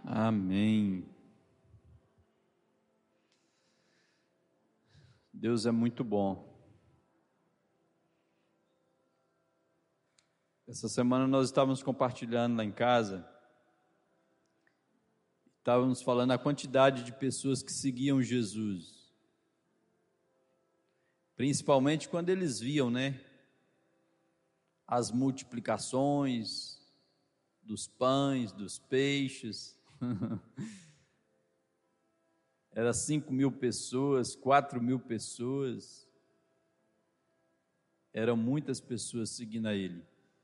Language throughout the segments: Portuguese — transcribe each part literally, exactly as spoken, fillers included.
Amém. Deus é muito bom. Essa semana nós estávamos compartilhando lá em casa, estávamos falando a quantidade de pessoas que seguiam Jesus, principalmente quando eles viam, né, as multiplicações dos pães, dos peixes. Era cinco mil pessoas, quatro mil pessoas, eram muitas pessoas seguindo a ele.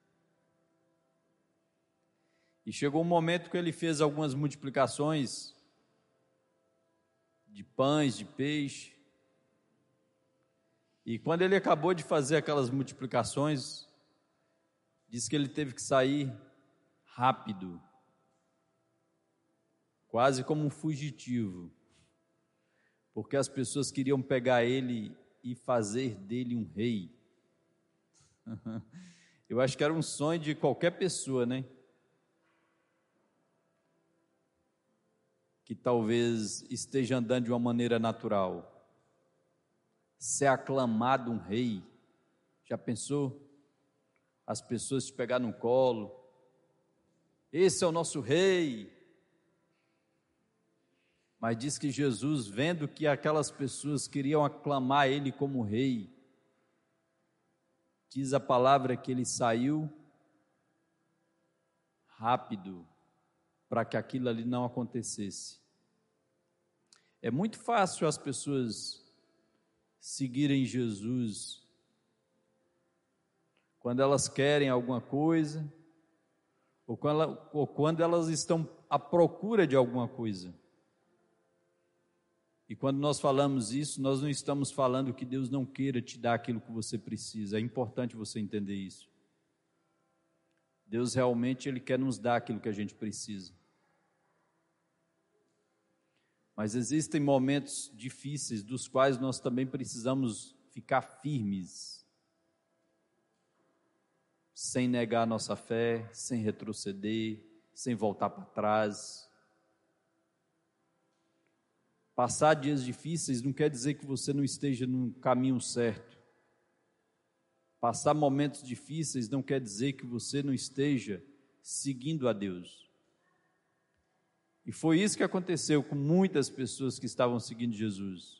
E chegou um momento que ele fez algumas multiplicações de pães, de peixe. E quando ele acabou de fazer aquelas multiplicações, disse que ele teve que sair rápido, quase como um fugitivo, porque as pessoas queriam pegar ele e fazer dele um rei. Eu acho que era um sonho de qualquer pessoa, né? Que talvez esteja andando de uma maneira natural, ser aclamado um rei. Já pensou? As pessoas te pegar no colo, esse é o nosso rei. Mas diz que Jesus, vendo que aquelas pessoas queriam aclamar ele como rei, diz a palavra que ele saiu rápido, para que aquilo ali não acontecesse. É muito fácil as pessoas seguirem Jesus quando elas querem alguma coisa, ou quando, ela, ou quando elas estão à procura de alguma coisa. E quando nós falamos isso, nós não estamos falando que Deus não queira te dar aquilo que você precisa. É importante você entender isso. Deus realmente Ele quer nos dar aquilo que a gente precisa. Mas existem momentos difíceis dos quais nós também precisamos ficar firmes, sem negar a nossa fé, sem retroceder, sem voltar para trás. Passar dias difíceis não quer dizer que você não esteja no caminho certo. Passar momentos difíceis não quer dizer que você não esteja seguindo a Deus. E foi isso que aconteceu com muitas pessoas que estavam seguindo Jesus.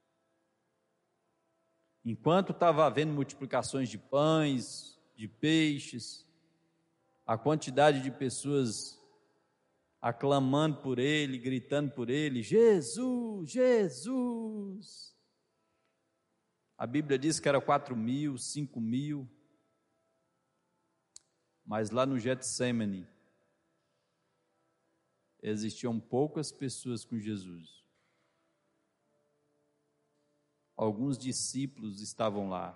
Enquanto estava havendo multiplicações de pães, de peixes, a quantidade de pessoas aclamando por ele, gritando por ele, Jesus, Jesus. A Bíblia diz que era quatro mil, cinco mil, mas lá no Getsemane existiam poucas pessoas com Jesus. Alguns discípulos estavam lá.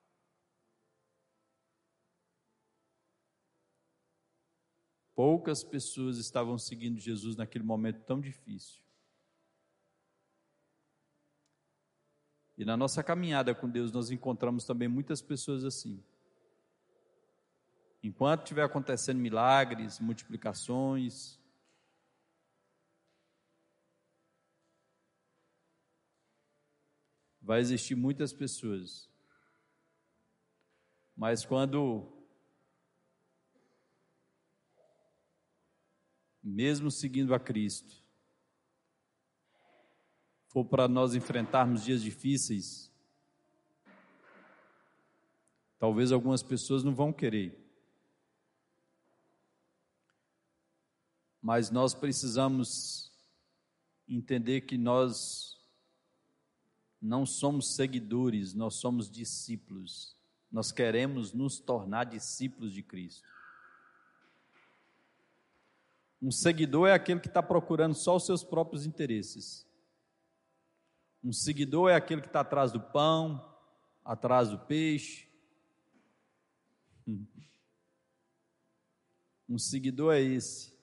Poucas pessoas estavam seguindo Jesus naquele momento tão difícil. E na nossa caminhada com Deus, nós encontramos também muitas pessoas assim. Enquanto estiver acontecendo milagres, multiplicações, vai existir muitas pessoas. Mas quando, mesmo seguindo a Cristo, for para nós enfrentarmos dias difíceis, talvez algumas pessoas não vão querer. Mas nós precisamos entender que nós não somos seguidores, nós somos discípulos. Nós queremos nos tornar discípulos de Cristo. Um seguidor é aquele que está procurando só os seus próprios interesses. Um seguidor é aquele que está atrás do pão, atrás do peixe. Um seguidor é esse.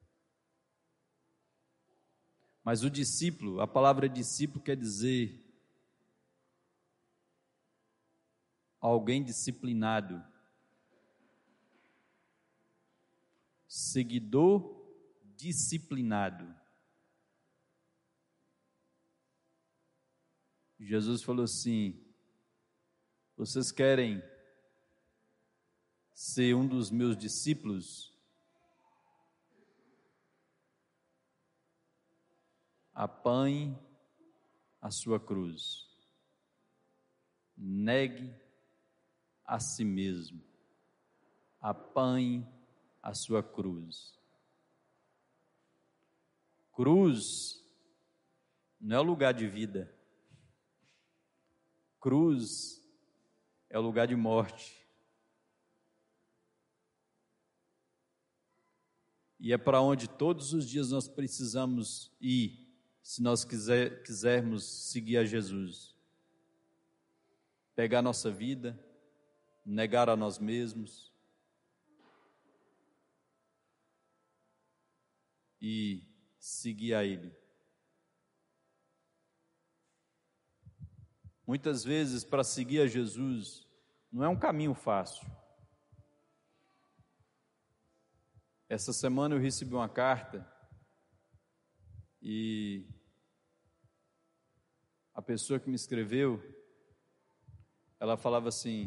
Mas o discípulo, a palavra discípulo quer dizer alguém disciplinado. Seguidor disciplinado. Jesus falou assim: vocês querem ser um dos meus discípulos? Apanhe a sua cruz, negue a si mesmo, apanhe a sua cruz. Cruz não é o lugar de vida, cruz é o lugar de morte. E é para onde todos os dias nós precisamos ir, se nós quiser, quisermos seguir a Jesus. Pegar nossa vida, negar a nós mesmos e seguir a Ele. Muitas vezes, para seguir a Jesus, não é um caminho fácil. Essa semana eu recebi uma carta e a pessoa que me escreveu, ela falava assim: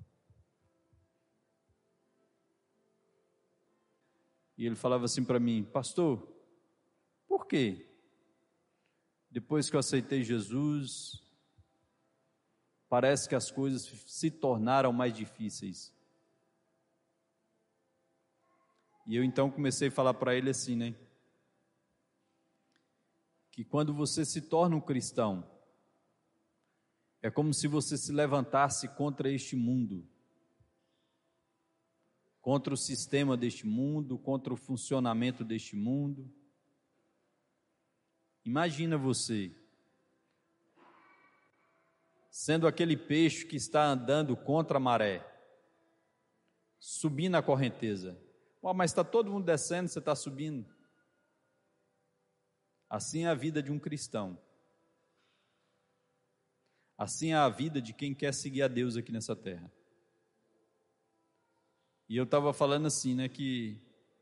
e ele falava assim para mim: pastor, por quê? Depois que eu aceitei Jesus, parece que as coisas se tornaram mais difíceis. E eu então comecei a falar para ele assim, né? Que quando você se torna um cristão, é como se você se levantasse contra este mundo, contra o sistema deste mundo, contra o funcionamento deste mundo. Imagina você sendo aquele peixe que está andando contra a maré, subindo a correnteza. Oh, mas está todo mundo descendo, você está subindo. Assim é a vida de um cristão. Assim é a vida de quem quer seguir a Deus aqui nessa terra. E eu estava falando assim, né, que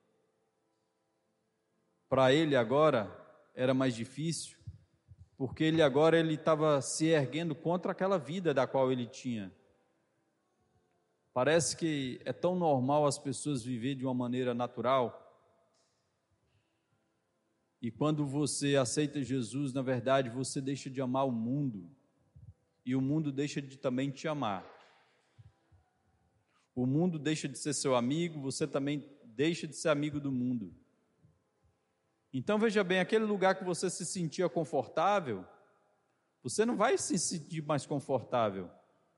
para ele agora era mais difícil, porque ele agora ele estava se erguendo contra aquela vida da qual ele tinha. Parece que é tão normal as pessoas viverem de uma maneira natural. E quando você aceita Jesus, na verdade, você deixa de amar o mundo. E o mundo deixa de também te amar. O mundo deixa de ser seu amigo, você também deixa de ser amigo do mundo. Então veja bem, aquele lugar que você se sentia confortável, você não vai se sentir mais confortável.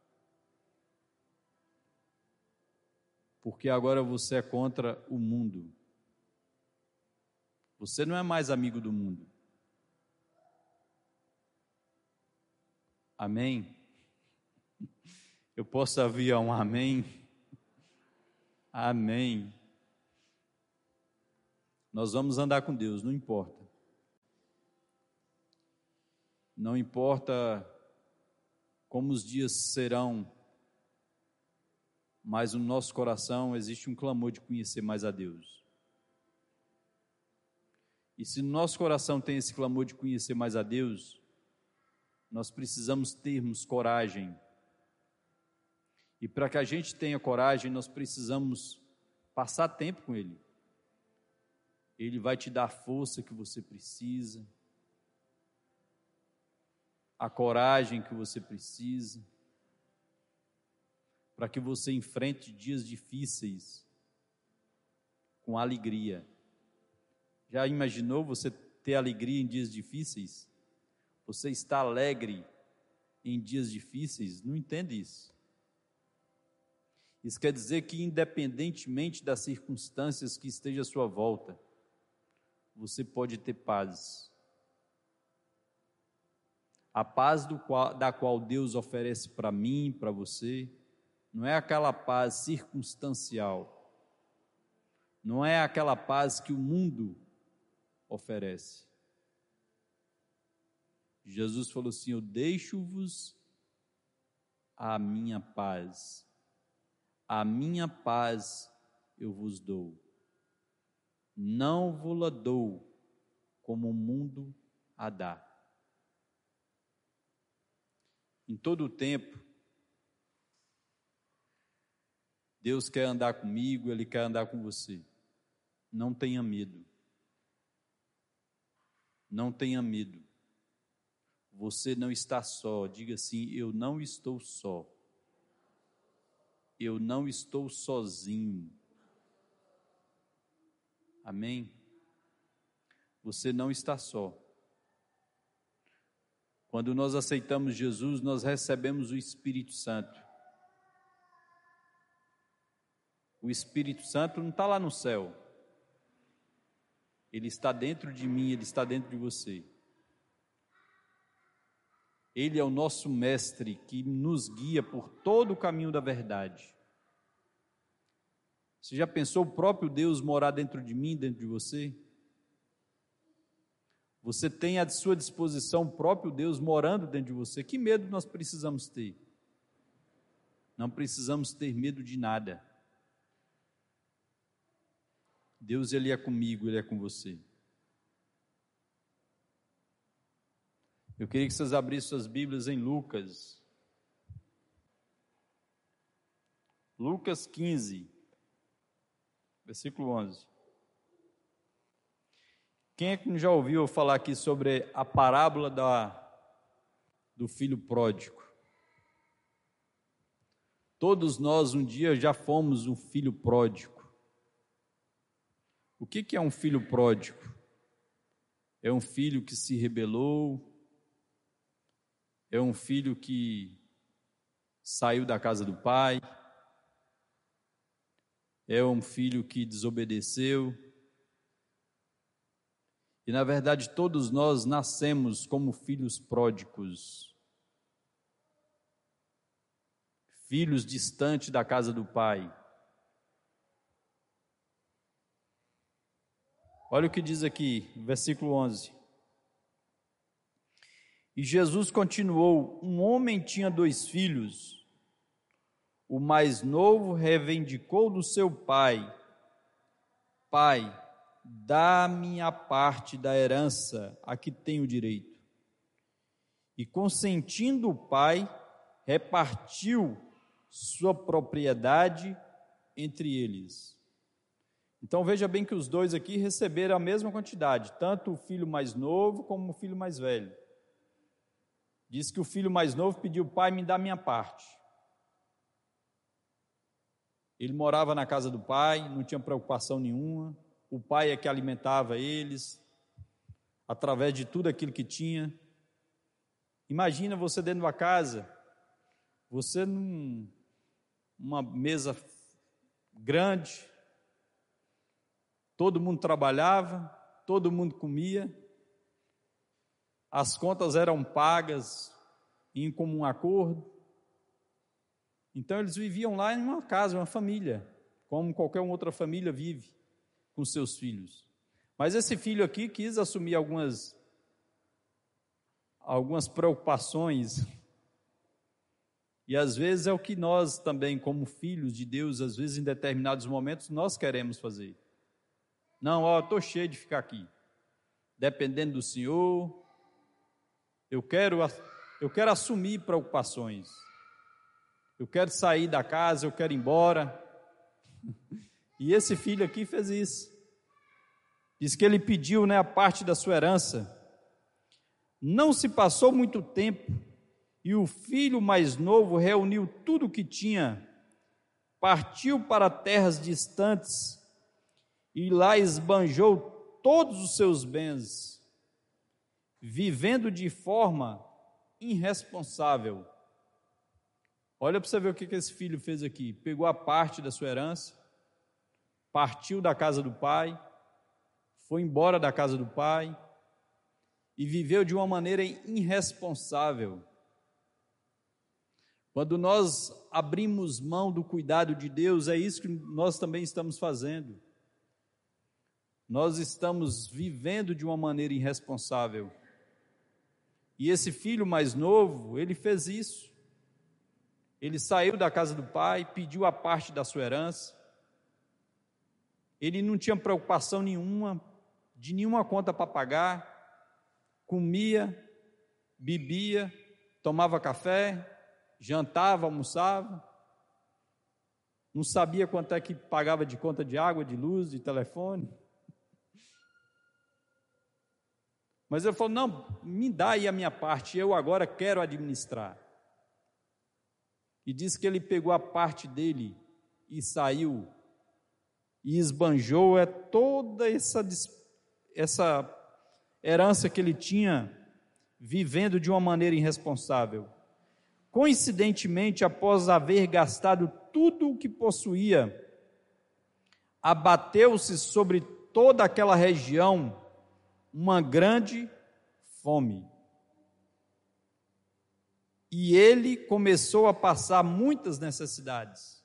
Porque agora você é contra o mundo. Você não é mais amigo do mundo. Amém? Eu posso ouvir um amém? Amém. Nós vamos andar com Deus, não importa. Não importa como os dias serão, mas no nosso coração existe um clamor de conhecer mais a Deus. E se no nosso coração tem esse clamor de conhecer mais a Deus, nós precisamos termos coragem. E para que a gente tenha coragem, nós precisamos passar tempo com Ele. Ele vai te dar a força que você precisa, a coragem que você precisa, para que você enfrente dias difíceis com alegria. Já imaginou você ter alegria em dias difíceis? Você está alegre em dias difíceis? Não entende isso. Isso quer dizer que, independentemente das circunstâncias que estejam à sua volta, você pode ter paz. A paz do qual, da qual Deus oferece para mim, para você, não é aquela paz circunstancial, não é aquela paz que o mundo oferece. Jesus falou assim: eu deixo-vos a minha paz, a minha paz eu vos dou. não vô-la dou como o mundo a dá. Em todo o tempo, Deus quer andar comigo, Ele quer andar com você. Não tenha medo. Não tenha medo. Você não está só. Diga assim: eu não estou só. Eu não estou sozinho. Amém? Você não está só. Quando nós aceitamos Jesus, nós recebemos o Espírito Santo. O Espírito Santo não está lá no céu. Ele está dentro de mim, Ele está dentro de você. Ele é o nosso mestre que nos guia por todo o caminho da verdade. Você já pensou o próprio Deus morar dentro de mim, dentro de você? Você tem à sua disposição o próprio Deus morando dentro de você. Que medo nós precisamos ter? Não precisamos ter medo de nada. Deus, Ele é comigo, Ele é com você. Eu queria que vocês abrissem suas Bíblias em Lucas. Lucas quinze, versículo onze. Quem é que já ouviu falar aqui sobre a parábola da, do filho pródigo? Todos nós um dia já fomos um filho pródigo. O que que é um filho pródigo? É um filho que se rebelou, é um filho que saiu da casa do pai, é um filho que desobedeceu. E na verdade todos nós nascemos como filhos pródigos, filhos distantes da casa do pai. Olha o que diz aqui, versículo onze. E Jesus continuou: um homem tinha dois filhos. O mais novo reivindicou do seu pai: Pai, dá-me a parte da herança a que tenho direito. E consentindo o pai, repartiu sua propriedade entre eles. Então veja bem que os dois aqui receberam a mesma quantidade, tanto o filho mais novo como o filho mais velho. Diz que o filho mais novo pediu: pai, me dá minha parte. Ele morava na casa do pai, não tinha preocupação nenhuma, o pai é que alimentava eles, através de tudo aquilo que tinha. Imagina você dentro de uma casa, você num, numa mesa grande, todo mundo trabalhava, todo mundo comia, as contas eram pagas em comum acordo. Então eles viviam lá em uma casa, uma família, como qualquer outra família vive com seus filhos. Mas esse filho aqui quis assumir algumas, algumas preocupações, e às vezes é o que nós também, como filhos de Deus, às vezes em determinados momentos nós queremos fazer. Não, ó, estou cheio de ficar aqui, dependendo do Senhor, eu quero, eu quero assumir preocupações, eu quero sair da casa, eu quero ir embora. E esse filho aqui fez isso. Diz que ele pediu, né, a parte da sua herança. Não se passou muito tempo e o filho mais novo reuniu tudo o que tinha, partiu para terras distantes e lá esbanjou todos os seus bens, vivendo de forma irresponsável. Olha para você ver o que esse filho fez aqui. Pegou a parte da sua herança, partiu da casa do pai, foi embora da casa do pai e viveu de uma maneira irresponsável. Quando nós abrimos mão do cuidado de Deus, é isso que nós também estamos fazendo. Nós estamos vivendo de uma maneira irresponsável. E esse filho mais novo, ele fez isso. Ele saiu da casa do pai, pediu a parte da sua herança, Ele não tinha preocupação nenhuma, de nenhuma conta para pagar, comia, bebia, tomava café, jantava, almoçava, não sabia quanto é que pagava de conta de água, de luz, de telefone. Mas ele falou, não, me dá aí a minha parte, eu agora quero administrar. E disse que ele pegou a parte dele e saiu, e esbanjou é toda essa, essa herança que ele tinha, vivendo de uma maneira irresponsável. Coincidentemente, após haver gastado tudo o que possuía, abateu-se sobre toda aquela região uma grande fome. E ele começou a passar muitas necessidades.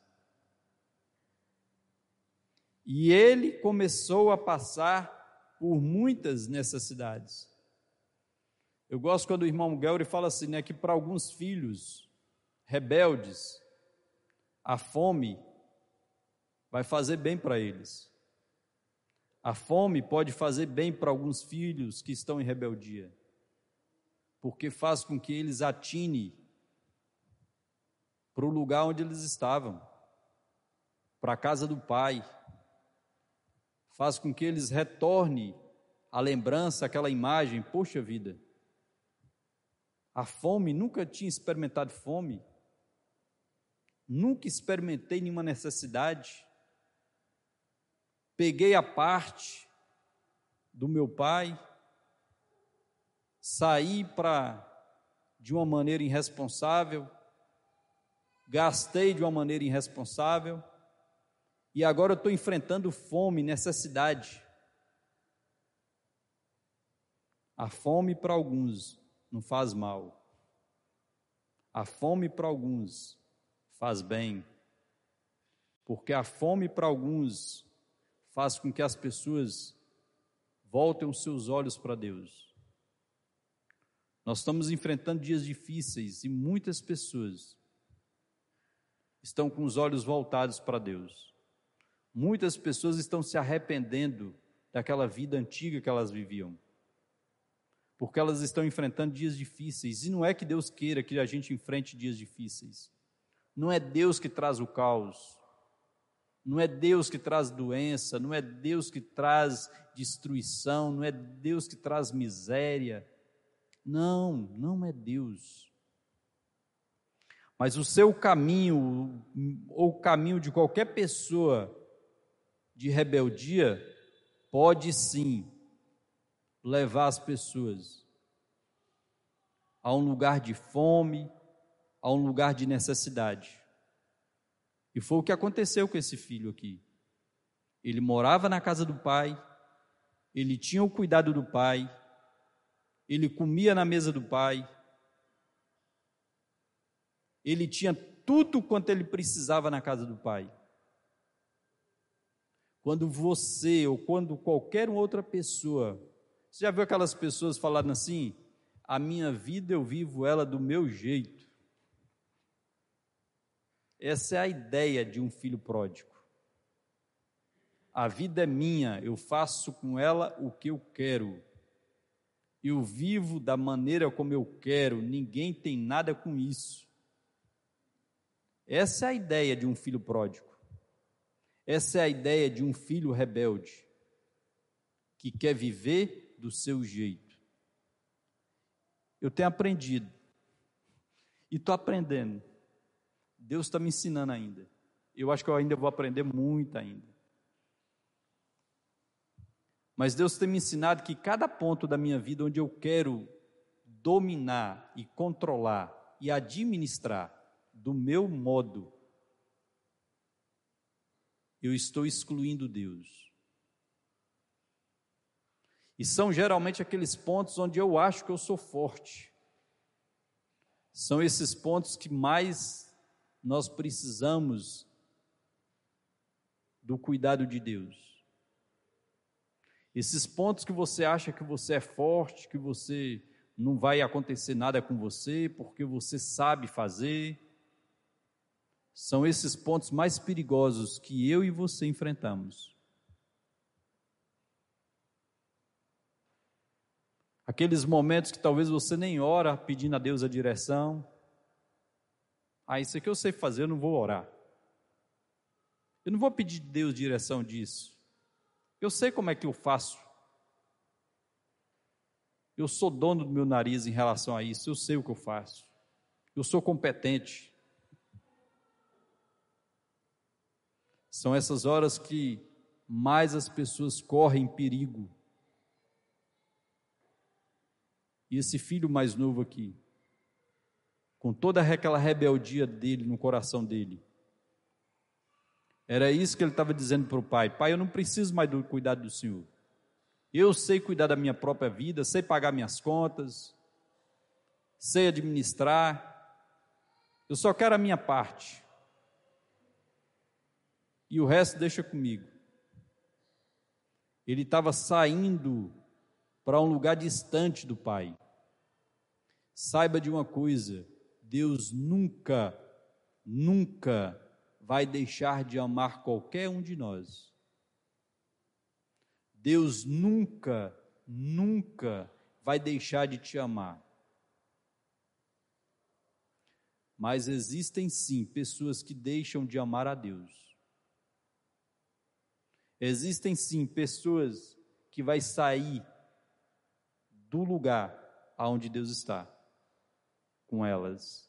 E ele começou a passar por muitas necessidades. Eu gosto quando o irmão Gelry fala assim, né, que para alguns filhos rebeldes, a fome vai fazer bem para eles. A fome pode fazer bem para alguns filhos que estão em rebeldia, porque faz com que eles atinem para o lugar onde eles estavam, para a casa do pai, faz com que eles retornem à lembrança, aquela imagem, poxa vida, a fome, nunca tinha experimentado fome, nunca experimentei nenhuma necessidade, peguei a parte do meu pai, saí para, de uma maneira irresponsável, gastei de uma maneira irresponsável, e agora eu estou enfrentando fome, necessidade. A fome para alguns não faz mal, a fome para alguns faz bem, porque a fome para alguns faz com que as pessoas voltem os seus olhos para Deus. Nós estamos enfrentando dias difíceis e muitas pessoas estão com os olhos voltados para Deus. Muitas pessoas estão se arrependendo daquela vida antiga que elas viviam, porque elas estão enfrentando dias difíceis, e não é que Deus queira que a gente enfrente dias difíceis, não é Deus que traz o caos, não é Deus que traz doença, não é Deus que traz destruição, não é Deus que traz miséria, não, não é Deus. Mas o seu caminho, ou o caminho de qualquer pessoa de rebeldia, pode sim levar as pessoas a um lugar de fome, a um lugar de necessidade. E foi o que aconteceu com esse filho aqui. Ele morava na casa do pai, ele tinha o cuidado do pai, ele comia na mesa do pai, ele tinha tudo quanto ele precisava na casa do pai. Quando você ou quando qualquer outra pessoa, você já viu aquelas pessoas falando assim, a minha vida eu vivo ela do meu jeito. Essa é a ideia de um filho pródigo. A vida é minha, eu faço com ela o que eu quero. Eu vivo da maneira como eu quero, ninguém tem nada com isso. Essa é a ideia de um filho pródigo. Essa é a ideia de um filho rebelde, que quer viver do seu jeito. Eu tenho aprendido, e estou aprendendo. Deus está me ensinando ainda. Eu acho que eu ainda vou aprender muito ainda. Mas Deus tem me ensinado que cada ponto da minha vida onde eu quero dominar e controlar e administrar do meu modo, eu estou excluindo Deus. E são geralmente aqueles pontos onde eu acho que eu sou forte. São esses pontos que mais nós precisamos do cuidado de Deus. Esses pontos que você acha que você é forte, que você não vai acontecer nada com você, porque você sabe fazer, são esses pontos mais perigosos que eu e você enfrentamos. Aqueles momentos que talvez você nem ora pedindo a Deus a direção. Ah, isso aqui eu sei fazer, eu não vou orar. Eu não vou pedir a Deus direção disso. Eu sei como é que eu faço. Eu sou dono do meu nariz em relação a isso, eu sei o que eu faço. Eu sou competente. São essas horas que mais as pessoas correm perigo. E esse filho mais novo aqui, com toda aquela rebeldia dele no coração dele, era isso que ele estava dizendo para o pai: pai, eu não preciso mais do cuidado do Senhor. Eu sei cuidar da minha própria vida, sei pagar minhas contas, sei administrar, eu só quero a minha parte. E o resto deixa comigo. Ele estava saindo para um lugar distante do pai. Saiba de uma coisa: Deus nunca, nunca vai deixar de amar qualquer um de nós. Deus nunca, nunca vai deixar de te amar. Mas existem sim pessoas que deixam de amar a Deus. Existem sim pessoas que vai sair do lugar aonde Deus está com elas.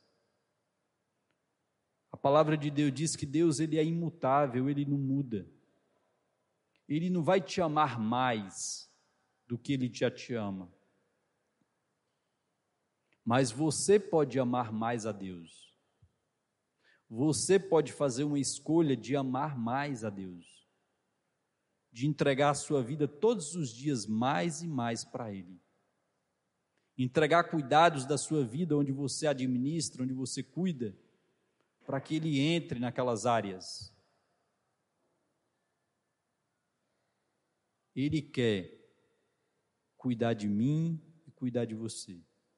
A palavra de Deus diz que Deus, ele é imutável, ele não muda. Ele não vai te amar mais do que ele já te ama. Mas você pode amar mais a Deus. Você pode fazer uma escolha de amar mais a Deus, de entregar a sua vida todos os dias mais e mais para Ele. Entregar cuidados da sua vida onde você administra, onde você cuida, para que Ele entre naquelas áreas. Ele quer cuidar de mim e cuidar de você.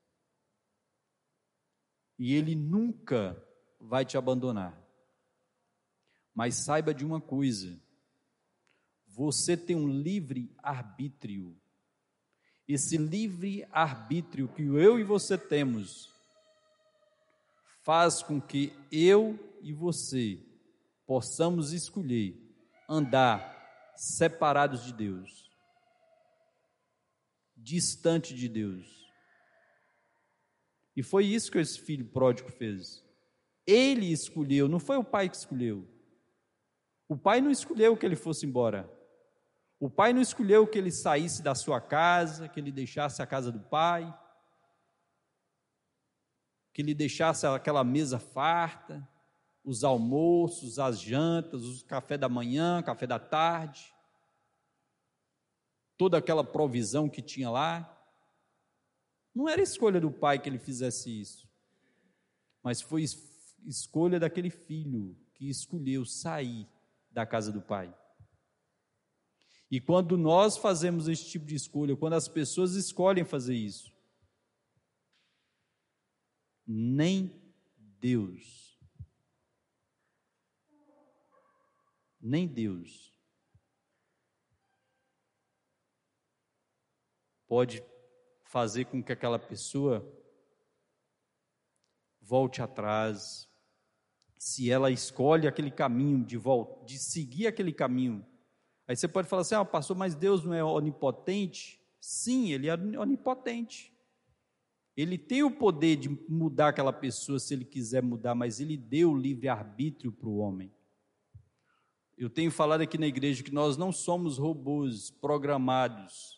E Ele nunca vai te abandonar. Mas saiba de uma coisa: você tem um livre arbítrio. Esse livre arbítrio que eu e você temos faz com que eu e você possamos escolher andar separados de Deus, distante de Deus. E foi isso que esse filho pródigo fez. Ele escolheu, não foi o pai que escolheu. O pai não escolheu que ele fosse embora. O pai não escolheu que ele saísse da sua casa, que ele deixasse a casa do pai, que ele deixasse aquela mesa farta, os almoços, as jantas, o café da manhã, café da tarde, toda aquela provisão que tinha lá. Não era escolha do pai que ele fizesse isso, mas foi escolha daquele filho que escolheu sair da casa do pai. E quando nós fazemos esse tipo de escolha, quando as pessoas escolhem fazer isso, nem Deus, nem Deus pode fazer com que aquela pessoa volte atrás, se ela escolhe aquele caminho de volta, de seguir aquele caminho. Aí você pode falar assim: ah, pastor, mas Deus não é onipotente? Sim, Ele é onipotente. Ele tem o poder de mudar aquela pessoa se Ele quiser mudar, mas Ele deu o livre-arbítrio para o homem. Eu tenho falado aqui na igreja que nós não somos robôs programados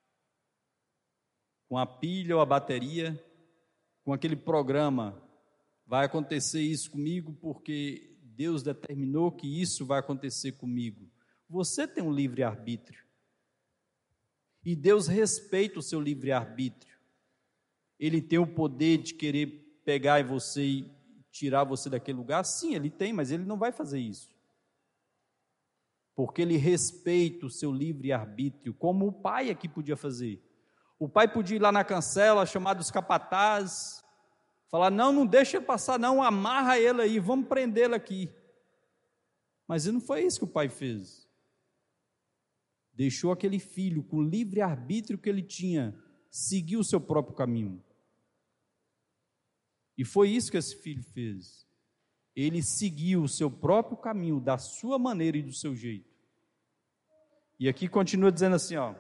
com a pilha ou a bateria, com aquele programa. Vai acontecer isso comigo porque Deus determinou que isso vai acontecer comigo. Você tem um livre-arbítrio. E Deus respeita o seu livre-arbítrio. Ele tem o poder de querer pegar em você e tirar você daquele lugar? Sim, Ele tem, mas Ele não vai fazer isso. Porque Ele respeita o seu livre-arbítrio, como o pai aqui podia fazer. O pai podia ir lá na cancela, chamar dos capatazes, falar: não, não deixa ele passar não, amarra ele aí, vamos prendê-lo aqui. Mas não foi isso que o pai fez. Deixou aquele filho com o livre-arbítrio que ele tinha, seguir o seu próprio caminho. E foi isso que esse filho fez. Ele seguiu o seu próprio caminho, da sua maneira e do seu jeito. E aqui continua dizendo assim, ó.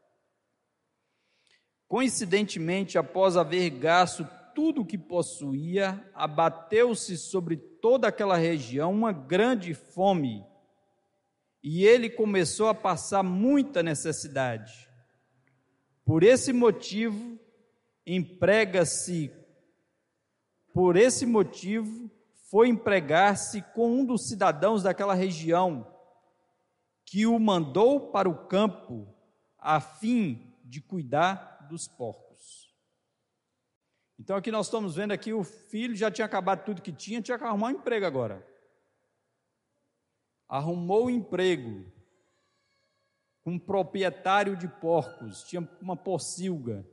Coincidentemente, após haver gasto tudo o que possuía, abateu-se sobre toda aquela região uma grande fome, e ele começou a passar muita necessidade. Por esse motivo, emprega-se, por esse motivo, foi empregar-se com um dos cidadãos daquela região, que o mandou para o campo, a fim de cuidar dos porcos. Então aqui nós estamos vendo aqui, o filho já tinha acabado tudo que tinha, tinha que arrumar um emprego agora. Arrumou um emprego com um proprietário de porcos, tinha uma pocilga.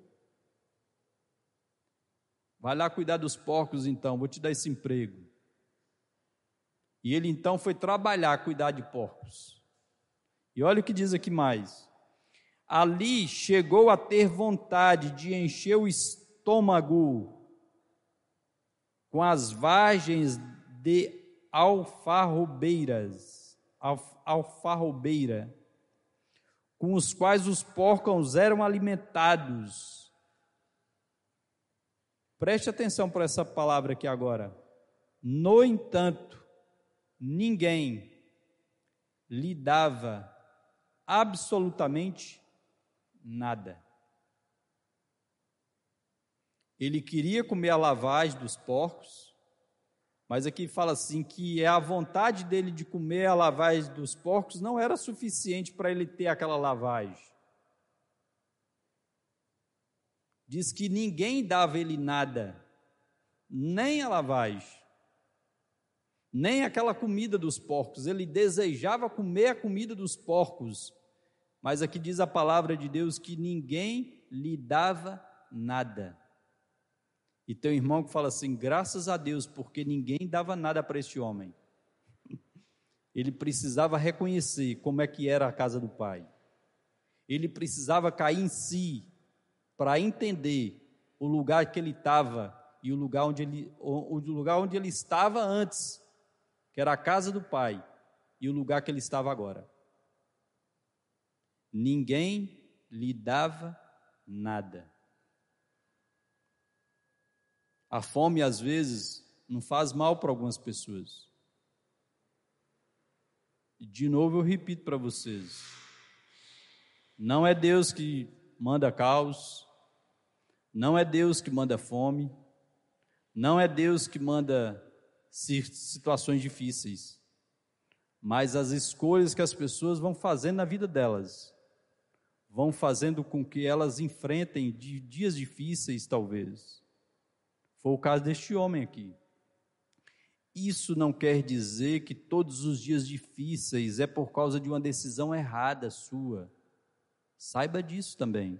Vai lá cuidar dos porcos então, vou te dar esse emprego. E ele então foi trabalhar, cuidar de porcos. E olha o que diz aqui mais. Ali chegou a ter vontade de encher o estômago com as vagens de alfarrobeiras, alfarrobeira, com os quais os porcos eram alimentados. Preste atenção para essa palavra aqui agora. No entanto, ninguém lhe dava absolutamente nada. Ele queria comer a lavagem dos porcos, mas aqui fala assim que a vontade dele de comer a lavagem dos porcos não era suficiente para ele ter aquela lavagem. Diz que ninguém dava ele nada, nem a lavagem, nem aquela comida dos porcos. Ele desejava comer a comida dos porcos, mas aqui diz a palavra de Deus que ninguém lhe dava nada. E tem um irmão que fala assim, graças a Deus, porque ninguém dava nada para este homem. Ele precisava reconhecer como é que era a casa do Pai. Ele precisava cair em si para entender o lugar que ele estava e o lugar onde ele, o lugar onde ele estava antes, que era a casa do Pai, e o lugar que ele estava agora. Ninguém lhe dava nada. A fome, às vezes, não faz mal para algumas pessoas. E, de novo, eu repito para vocês, não é Deus que manda caos, não é Deus que manda fome, não é Deus que manda situações difíceis, mas as escolhas que as pessoas vão fazendo na vida delas, vão fazendo com que elas enfrentem dias difíceis, talvez. Foi o caso deste homem aqui. Isso não quer dizer que todos os dias difíceis é por causa de uma decisão errada sua. Saiba disso também.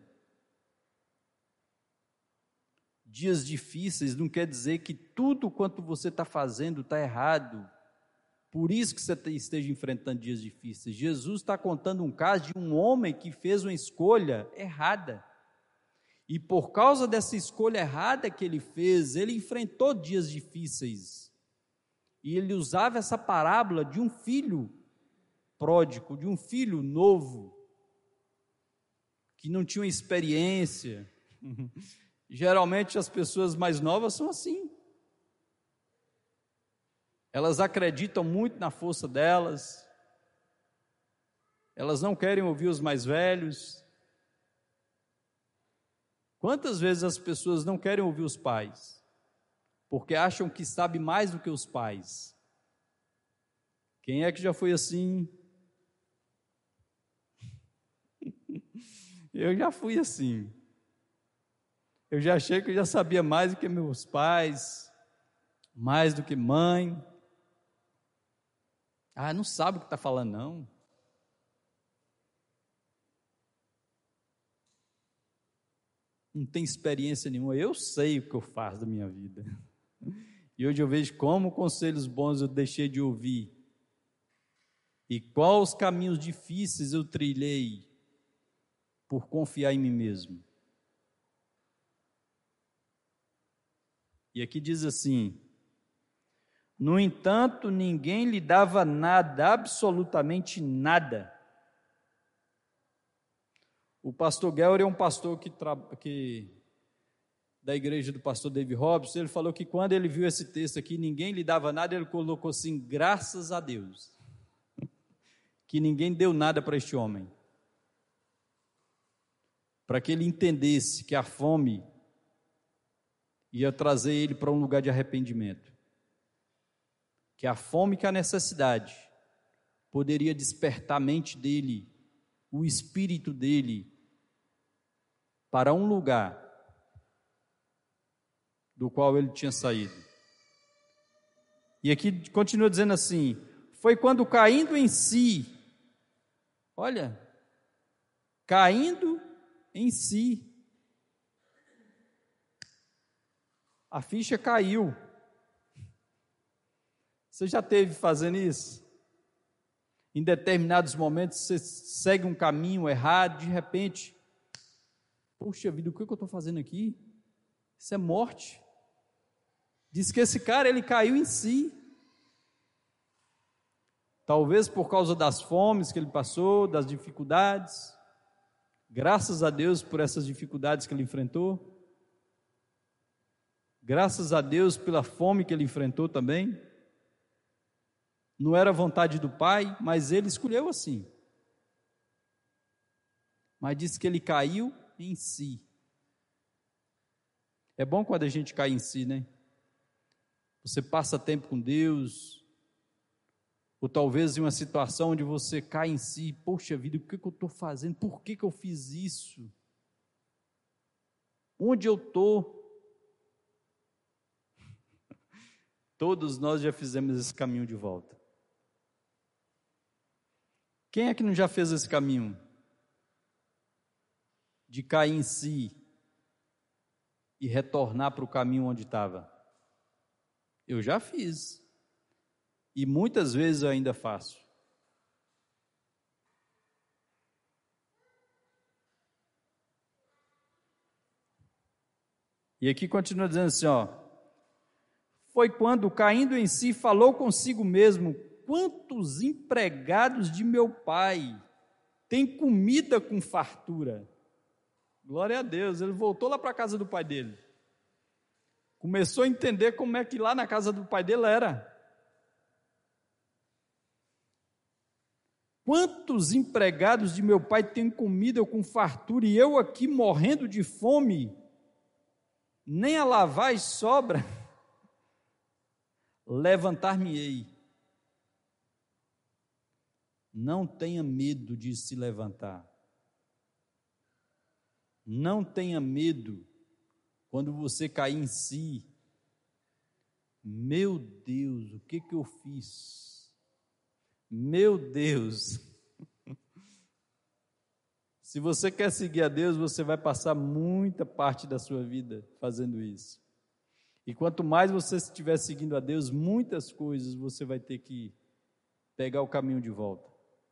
Dias difíceis não quer dizer que tudo quanto você está fazendo está errado. Por isso que você esteja enfrentando dias difíceis. Jesus está contando um caso de um homem que fez uma escolha errada. E por causa dessa escolha errada que ele fez, ele enfrentou dias difíceis. E ele usava essa parábola de um filho pródigo, de um filho novo, que não tinha experiência. Geralmente as pessoas mais novas são assim. Elas acreditam muito na força delas. Elas não querem ouvir os mais velhos. Quantas vezes as pessoas não querem ouvir os pais? Porque acham que sabe mais do que os pais. Quem é que já foi assim? Eu já fui assim. Eu já achei que eu já sabia mais do que meus pais, mais do que mãe. Ah, não sabe o que está falando, não. Não tem experiência nenhuma. Eu sei o que eu faço da minha vida. E hoje eu vejo como conselhos bons eu deixei de ouvir. E quais os caminhos difíceis eu trilhei por confiar em mim mesmo. E aqui diz assim: no entanto, ninguém lhe dava nada, absolutamente nada. O pastor Gelder é um pastor que, tra... que da igreja do pastor David Robson. Ele falou que quando ele viu esse texto aqui, ninguém lhe dava nada, ele colocou assim: graças a Deus, que ninguém deu nada para este homem, para que ele entendesse que a fome ia trazer ele para um lugar de arrependimento, que a fome, que a necessidade poderia despertar a mente dele, o espírito dele, para um lugar do qual ele tinha saído. E aqui continua dizendo assim: foi quando caindo em si, olha, caindo em si, a ficha caiu. Você já teve fazendo isso? Em determinados momentos você segue um caminho errado, de repente, puxa vida, o que eu estou fazendo aqui? Isso é morte. Diz que esse cara, ele caiu em si. Talvez por causa das fomes que ele passou, das dificuldades. Graças a Deus por essas dificuldades que ele enfrentou. Graças a Deus pela fome que ele enfrentou também. Não era vontade do Pai, mas ele escolheu assim. Mas diz que ele caiu em si. É bom quando a gente cai em si, né? Você passa tempo com Deus, ou talvez em uma situação onde você cai em si: poxa vida, o que, que eu estou fazendo? Por que, que eu fiz isso? Onde eu estou? Todos nós já fizemos esse caminho de volta. Quem é que não já fez esse caminho? De cair em si e retornar para o caminho onde estava? Eu já fiz. E muitas vezes eu ainda faço. E aqui continua dizendo assim, ó: foi quando, caindo em si, falou consigo mesmo: quantos empregados de meu pai têm comida com fartura? Glória a Deus. Ele voltou lá para a casa do pai dele. Começou a entender como é que lá na casa do pai dele era. Quantos empregados de meu pai têm comida com fartura, e eu aqui morrendo de fome? Nem a lavagem sobra. Levantar-me-ei. Não tenha medo de se levantar. Não tenha medo quando você cair em si. Meu Deus, o que que eu fiz? Meu Deus. Se você quer seguir a Deus, você vai passar muita parte da sua vida fazendo isso. E quanto mais você estiver seguindo a Deus, muitas coisas você vai ter que pegar o caminho de volta.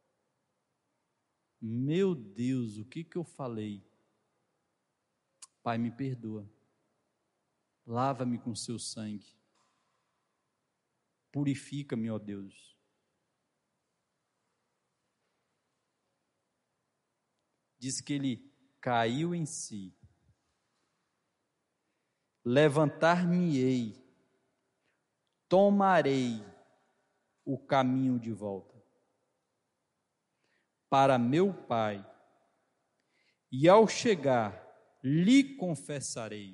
Meu Deus, o que que eu falei? Pai, me perdoa. Lava-me com seu sangue. Purifica-me, ó Deus. Diz que ele caiu em si. Levantar-me-ei, tomarei o caminho de volta para meu Pai, e ao chegar, lhe confessarei.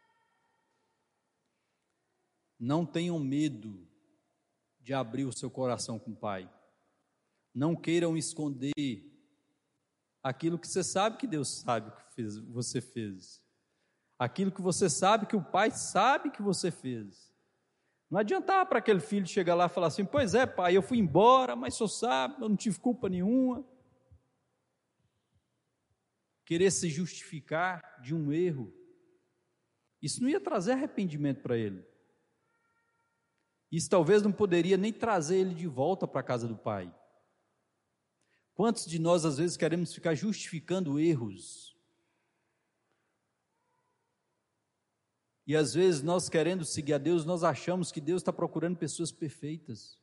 Não tenham medo de abrir o seu coração com o Pai. Não queiram esconder aquilo que você sabe que Deus sabe que fez, você fez. Aquilo que você sabe que o Pai sabe que você fez. Não adiantava para aquele filho chegar lá e falar assim: pois é, pai, eu fui embora, mas só sabe, eu não tive culpa nenhuma. Querer se justificar de um erro. Isso não ia trazer arrependimento para ele. Isso talvez não poderia nem trazer ele de volta para a casa do Pai. Quantos de nós às vezes queremos ficar justificando erros? E às vezes nós, querendo seguir a Deus, nós achamos que Deus está procurando pessoas perfeitas.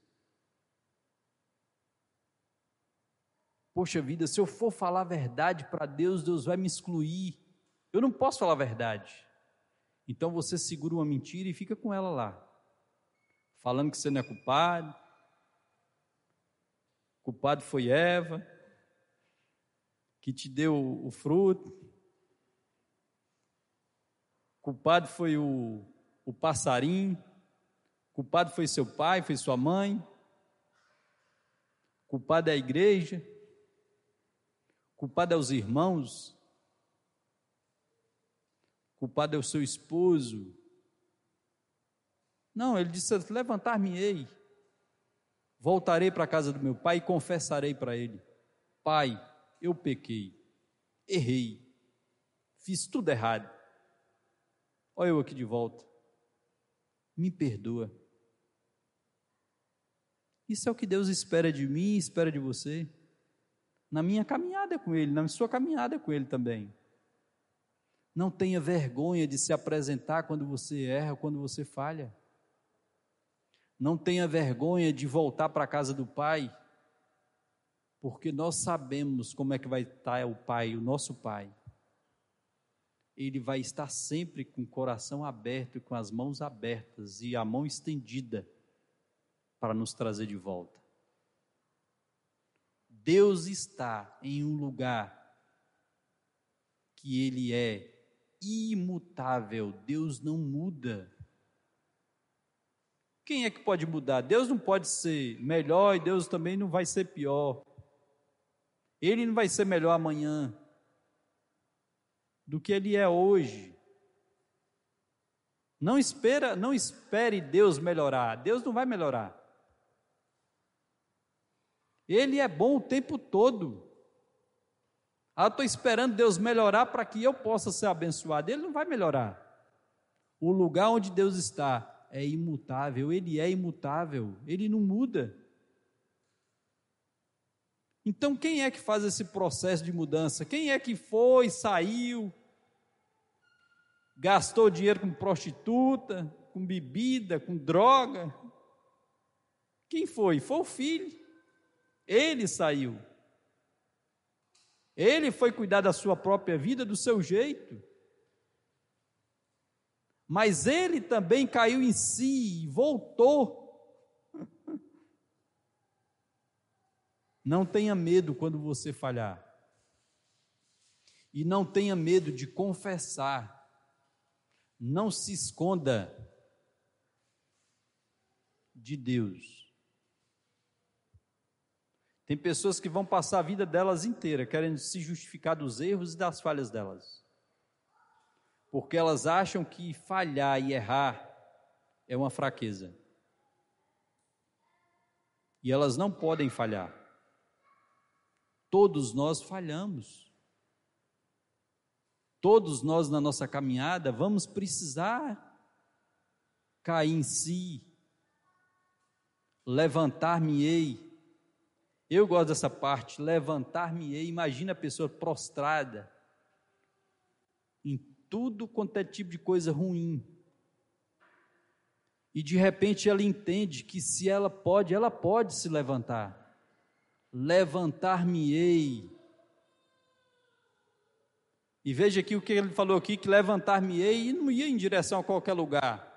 Poxa vida, se eu for falar a verdade para Deus, Deus vai me excluir. Eu não posso falar a verdade. Então você segura uma mentira e fica com ela lá, falando que você não é culpado. Culpado foi Eva, que te deu o fruto. Culpado foi o, o passarinho. Culpado foi seu pai, foi sua mãe. Culpado é a igreja. Culpado é os irmãos. Culpado é o seu esposo. Não, ele disse: levantar-me-ei, voltarei para a casa do meu pai e confessarei para ele: Pai, eu pequei, errei, fiz tudo errado. Olha eu aqui de volta, me perdoa. Isso é o que Deus espera de mim, espera de você, na minha caminhada com Ele, na sua caminhada com Ele também. Não tenha vergonha de se apresentar quando você erra, quando você falha. Não tenha vergonha de voltar para a casa do Pai, porque nós sabemos como é que vai estar o Pai, o nosso Pai. Ele vai estar sempre com o coração aberto e com as mãos abertas e a mão estendida para nos trazer de volta. Deus está em um lugar que Ele é imutável. Deus não muda. Quem é que pode mudar? Deus não pode ser melhor e Deus também não vai ser pior. Ele não vai ser melhor amanhã do que Ele é hoje. Não espera, não espere Deus melhorar. Deus não vai melhorar. Ele é bom o tempo todo. Ah, eu estou esperando Deus melhorar para que eu possa ser abençoado. Ele não vai melhorar. O lugar onde Deus está é imutável. Ele é imutável. Ele não muda. Então, quem é que faz esse processo de mudança? Quem é que foi, saiu, gastou dinheiro com prostituta, com bebida, com droga? Quem foi? Foi o filho. Ele saiu. Ele foi cuidar da sua própria vida, do seu jeito. Mas ele também caiu em si e voltou. Não tenha medo quando você falhar. E não tenha medo de confessar. Não se esconda de Deus. Tem pessoas que vão passar a vida delas inteira querendo se justificar dos erros e das falhas delas. Porque elas acham que falhar e errar é uma fraqueza. E elas não podem falhar. Todos nós falhamos. Todos nós na nossa caminhada vamos precisar cair em si, levantar-me-ei. Eu gosto dessa parte, levantar-me-ei. Imagina a pessoa prostrada em tudo quanto é tipo de coisa ruim. E de repente ela entende que se ela pode, ela pode se levantar. Levantar-me-ei. E veja aqui o que ele falou aqui, que levantar-me-ei, e não ia em direção a qualquer lugar.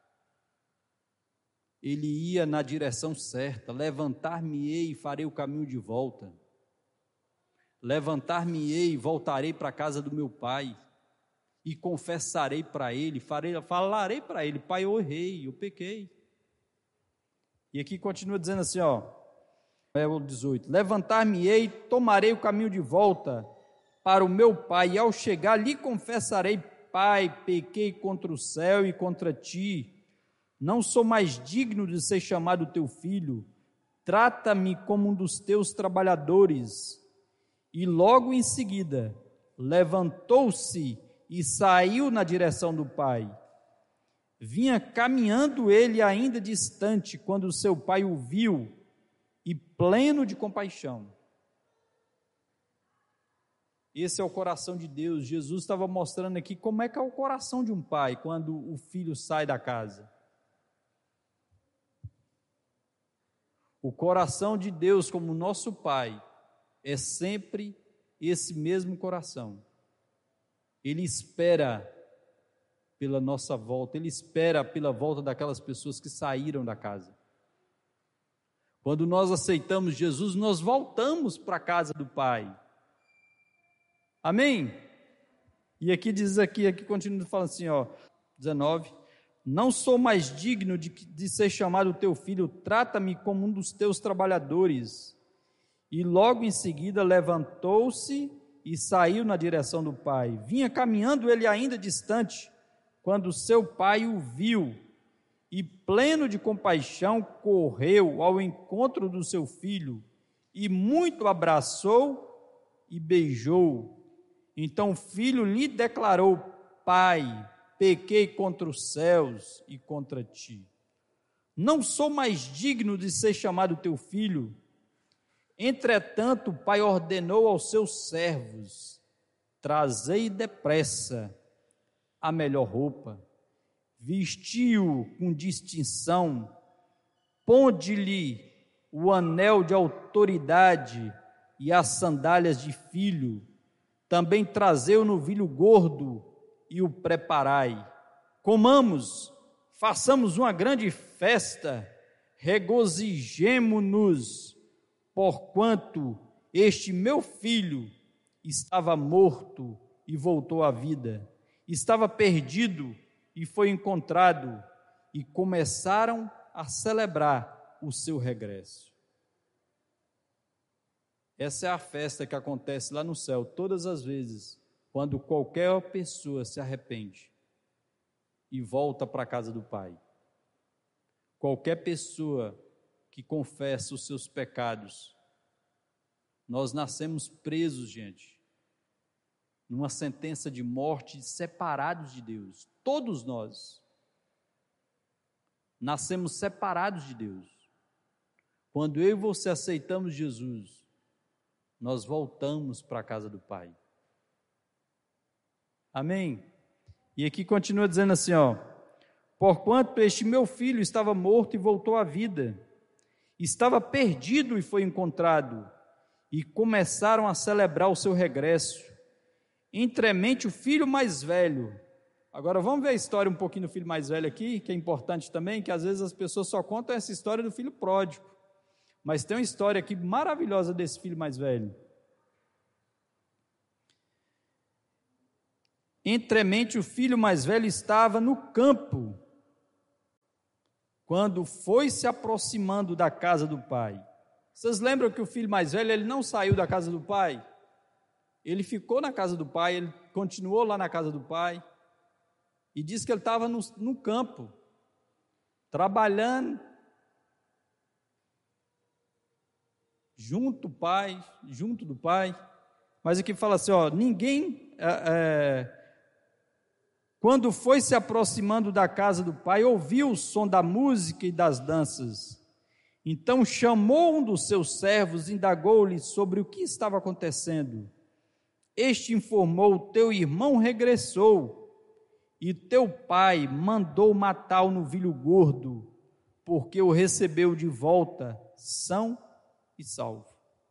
Ele ia na direção certa. Levantar-me-ei e farei o caminho de volta. Levantar-me-ei e voltarei para a casa do meu pai. E confessarei para ele, farei, falarei para ele: Pai, eu errei, eu pequei. E aqui continua dizendo assim, ó, é o dezoito: levantar-me-ei, tomarei o caminho de volta para o meu pai, e ao chegar lhe confessarei: Pai, pequei contra o céu e contra ti, não sou mais digno de ser chamado teu filho, trata-me como um dos teus trabalhadores. E logo em seguida levantou-se e saiu na direção do pai. Vinha caminhando ele ainda distante, quando seu pai o viu, e pleno de compaixão. Esse é o coração de Deus. Jesus estava mostrando aqui como é que é o coração de um pai quando o filho sai da casa. O coração de Deus como nosso pai é sempre esse mesmo coração. Ele espera pela nossa volta, Ele espera pela volta daquelas pessoas que saíram da casa. Quando nós aceitamos Jesus, nós voltamos para a casa do Pai. Amém? E aqui diz aqui, aqui continua falando assim, ó, dezenove, não sou mais digno de, de ser chamado teu filho, trata-me como um dos teus trabalhadores. E logo em seguida levantou-se e saiu na direção do pai. Vinha caminhando ele ainda distante, quando seu pai o viu, e pleno de compaixão, correu ao encontro do seu filho, e muito abraçou e beijou. Então o filho lhe declarou, pai, pequei contra os céus e contra ti. Não sou mais digno de ser chamado teu filho. Entretanto, o pai ordenou aos seus servos, trazei depressa a melhor roupa, vestiu-o com distinção, ponde-lhe o anel de autoridade e as sandálias de filho, também trazei-o novilho gordo e o preparai. Comamos, façamos uma grande festa, regozijemo-nos, porquanto este meu filho estava morto e voltou à vida, estava perdido e foi encontrado, e começaram a celebrar o seu regresso. Essa é a festa que acontece lá no céu, todas as vezes, quando qualquer pessoa se arrepende e volta para a casa do Pai. Qualquer pessoa que confessa os seus pecados. Nós nascemos presos, gente, numa sentença de morte, separados de Deus. Todos nós nascemos separados de Deus. Quando eu e você aceitamos Jesus, nós voltamos para a casa do Pai. Amém? E aqui continua dizendo assim, ó, porquanto este meu filho estava morto e voltou à vida, estava perdido e foi encontrado, e começaram a celebrar o seu regresso. Entremente o filho mais velho, agora vamos ver a história um pouquinho do filho mais velho aqui, que é importante também, que às vezes as pessoas só contam essa história do filho pródigo, mas tem uma história aqui maravilhosa desse filho mais velho. Entremente o filho mais velho estava no campo, quando foi se aproximando da casa do pai. Vocês lembram que o filho mais velho, ele não saiu da casa do pai? Ele ficou na casa do pai, ele continuou lá na casa do pai, e diz que ele estava no, no campo, trabalhando, junto do pai, junto do pai, mas aqui fala assim, ó, ninguém, é, é, quando foi se aproximando da casa do pai, ouviu o som da música e das danças. Então chamou um dos seus servos, indagou-lhe sobre o que estava acontecendo. Este informou, teu irmão regressou, e teu pai mandou matar o novilho gordo, porque o recebeu de volta, são e salvo.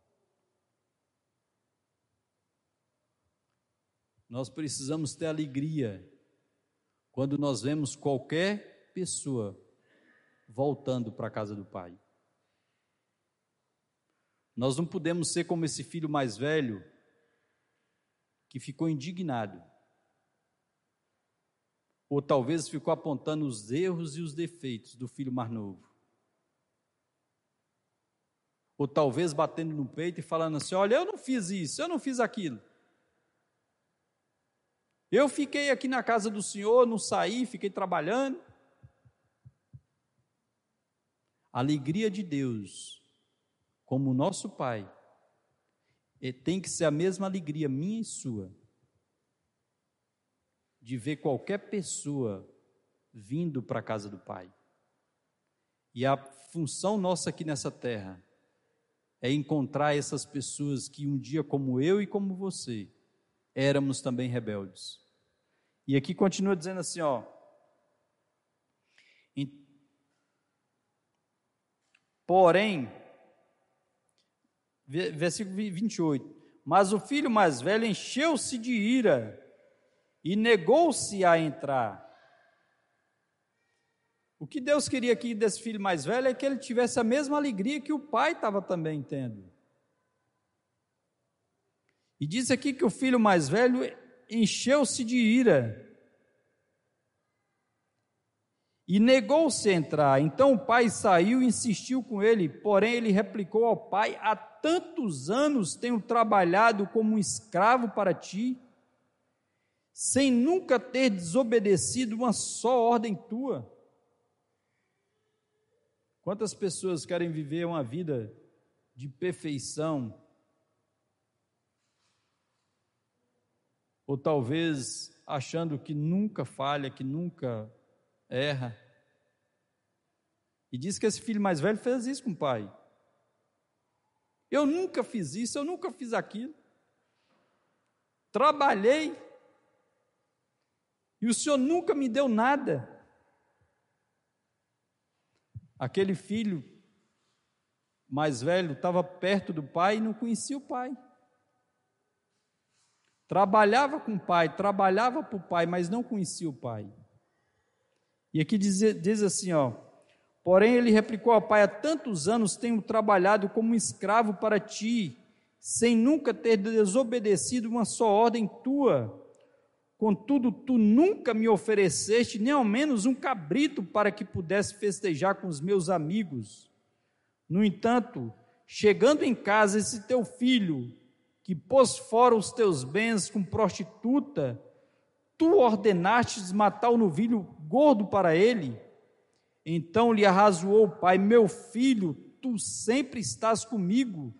Nós precisamos ter alegria quando nós vemos qualquer pessoa voltando para a casa do Pai. Nós não podemos ser como esse filho mais velho que ficou indignado, ou talvez ficou apontando os erros e os defeitos do filho mais novo, ou talvez batendo no peito e falando assim, olha, eu não fiz isso, eu não fiz aquilo, eu fiquei aqui na casa do Senhor, não saí, fiquei trabalhando. A alegria de Deus, como o nosso Pai, tem que ser a mesma alegria minha e sua, de ver qualquer pessoa vindo para a casa do Pai. E a função nossa aqui nessa terra é encontrar essas pessoas que um dia, como eu e como você, éramos também rebeldes. E aqui continua dizendo assim, ó, em, porém, versículo vinte e oito, mas o filho mais velho encheu-se de ira e negou-se a entrar. O que Deus queria aqui desse filho mais velho é que ele tivesse a mesma alegria que o pai estava também tendo. E diz aqui que o filho mais velho encheu-se de ira e negou-se a entrar. Então o pai saiu e insistiu com ele, porém ele replicou ao pai: há tantos anos tenho trabalhado como um escravo para ti, sem nunca ter desobedecido uma só ordem tua. Quantas pessoas querem viver uma vida de perfeição? Ou talvez achando que nunca falha, que nunca erra. E diz que esse filho mais velho fez isso com o pai. Eu nunca fiz isso, eu nunca fiz aquilo. Trabalhei e o senhor nunca me deu nada. Aquele filho mais velho estava perto do pai e não conhecia o pai. Trabalhava com o pai, trabalhava para o pai, mas não conhecia o pai. E aqui diz, diz assim, ó, porém ele replicou ao pai: há tantos anos tenho trabalhado como um escravo para ti, sem nunca ter desobedecido uma só ordem tua. Contudo, tu nunca me ofereceste nem ao menos um cabrito para que pudesse festejar com os meus amigos. No entanto, chegando em casa esse teu filho, que pôs fora os teus bens com prostituta, tu ordenastes matar o novilho gordo para ele. Então lhe arrazoou o pai: meu filho, tu sempre estás comigo.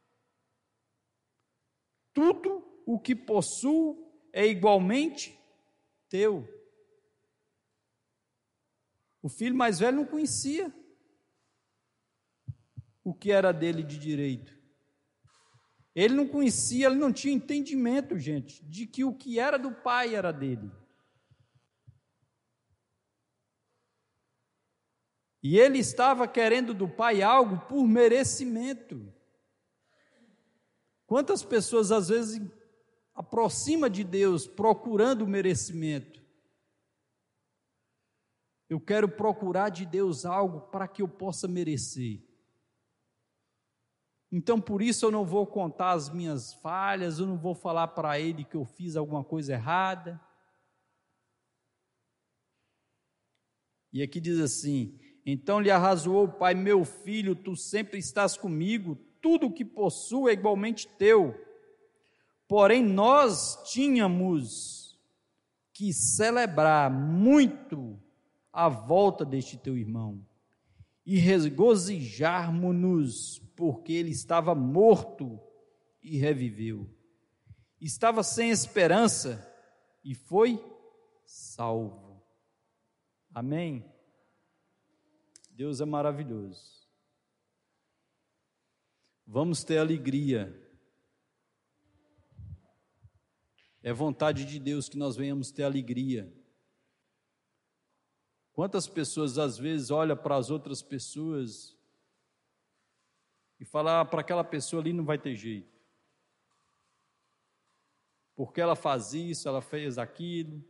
Tudo o que possuo é igualmente teu. O filho mais velho não conhecia o que era dele de direito. Ele não conhecia, ele não tinha entendimento, gente, de que o que era do pai era dele. E ele estava querendo do pai algo por merecimento. Quantas pessoas às vezes aproxima de Deus procurando o merecimento? Eu quero procurar de Deus algo para que eu possa merecer. Então por isso eu não vou contar as minhas falhas, eu não vou falar para ele que eu fiz alguma coisa errada. E aqui diz assim: então lhe arrazoou o pai: meu filho, tu sempre estás comigo, tudo o que possuo é igualmente teu. Porém, nós tínhamos que celebrar muito a volta deste teu irmão e regozijarmos-nos, porque ele estava morto e reviveu. Estava sem esperança e foi salvo. Amém? Deus é maravilhoso. Vamos ter alegria. É vontade de Deus que nós venhamos ter alegria. Quantas pessoas às vezes olham para as outras pessoas e falam: ah, para aquela pessoa ali não vai ter jeito, porque ela faz isso, ela fez aquilo.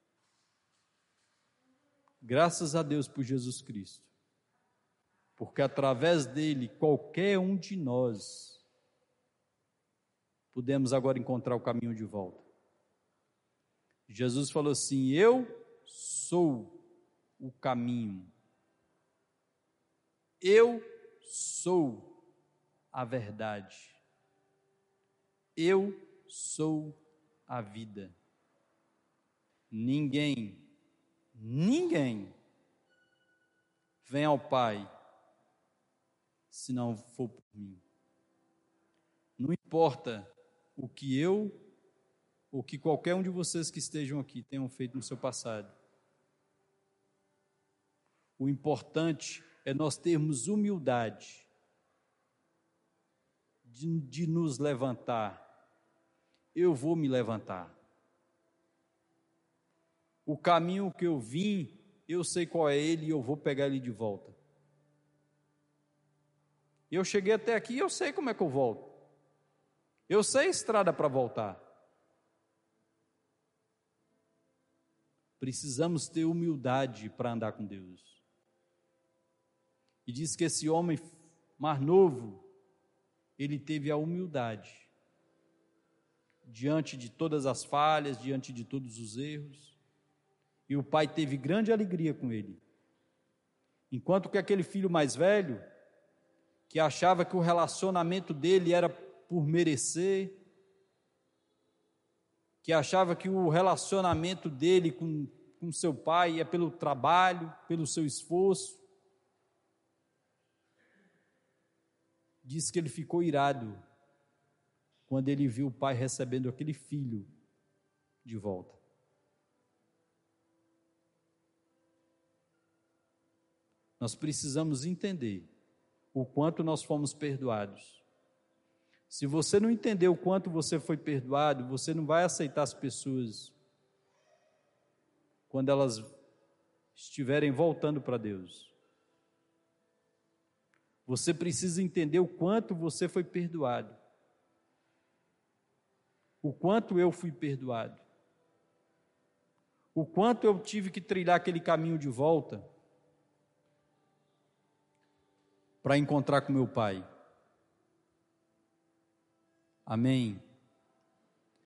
Graças a Deus por Jesus Cristo, porque através dele qualquer um de nós podemos agora encontrar o caminho de volta. Jesus falou assim: eu sou o caminho, eu sou a verdade, eu sou a vida. Ninguém, ninguém vem ao Pai se não for por mim. Não importa o que eu ou que qualquer um de vocês que estejam aqui tenham feito no seu passado. O importante é nós termos humildade de, de nos levantar eu vou me levantar. O caminho que eu vim, eu sei qual é ele e eu vou pegar ele de volta. Eu cheguei até aqui e eu sei como é que eu volto. Eu sei a estrada para voltar. Precisamos ter humildade para andar com Deus. E diz que esse homem mais novo, ele teve a humildade, diante de todas as falhas, diante de todos os erros, e o pai teve grande alegria com ele. Enquanto que aquele filho mais velho, que achava que o relacionamento dele era por merecer, que achava que o relacionamento dele com, com seu pai é pelo trabalho, pelo seu esforço, diz que ele ficou irado quando ele viu o pai recebendo aquele filho de volta. Nós precisamos entender o quanto nós fomos perdoados. Se você não entender o quanto você foi perdoado, você não vai aceitar as pessoas quando elas estiverem voltando para Deus. Você precisa entender o quanto você foi perdoado. O quanto eu fui perdoado. O quanto eu tive que trilhar aquele caminho de volta para encontrar com meu pai. Amém.